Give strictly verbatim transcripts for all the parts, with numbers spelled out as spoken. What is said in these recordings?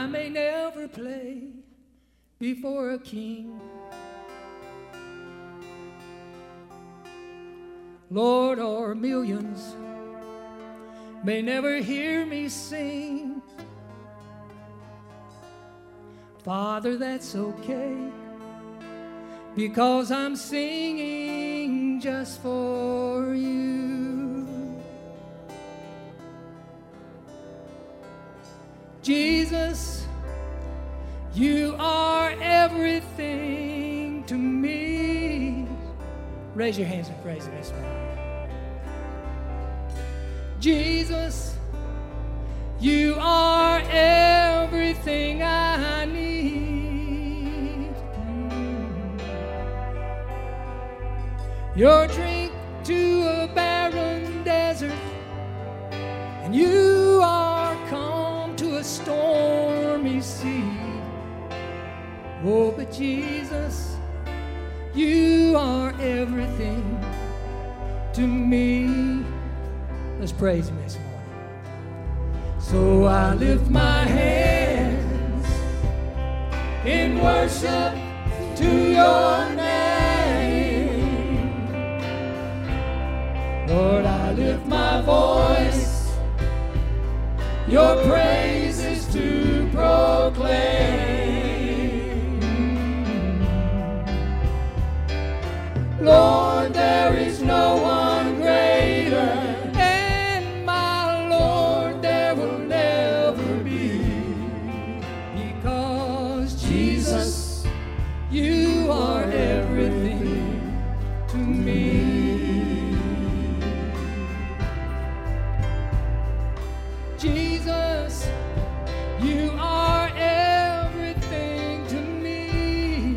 I may never play before a king. Lord, or millions may never hear me sing. Father, that's okay, because I'm singing just for you. Jesus, you are everything to me. Raise your hands and praise Him this morning. Jesus, you are everything I need. Mm. You're a drink to a barren desert, and you are calm to a stormy sea. Oh, but Jesus, you are everything to me. Let's praise Him this morning. So I lift my hands in worship to your name. Lord, I lift my voice, your praises to proclaim. Lord, there is no one greater, and my Lord, there will never be, because Jesus, you are everything to me. Jesus, you are everything to me.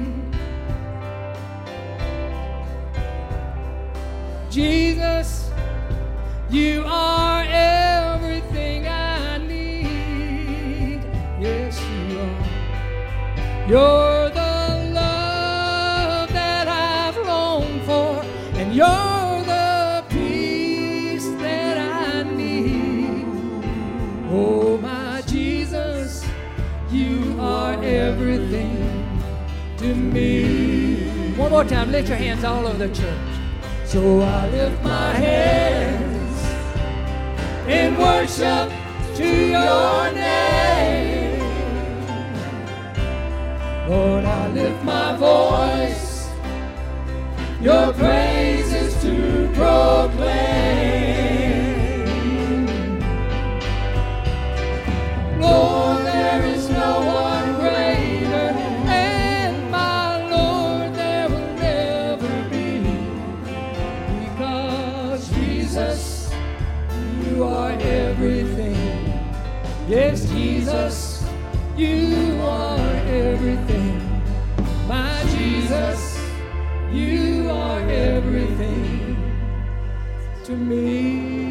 Jesus, you are everything I need. Yes, you are. You're the love that I've longed for, and you're the peace that I need. Oh, my Jesus, you are everything to me. One more time, lift your hands all over the church. So I lift my hands in worship to your name. Lord, I lift my voice, your praises to proclaim. Lord, there is no one greater, and my Lord, there will never be, because Jesus, you are everything. Yes, Jesus, you are everything. My Jesus, you are everything to me.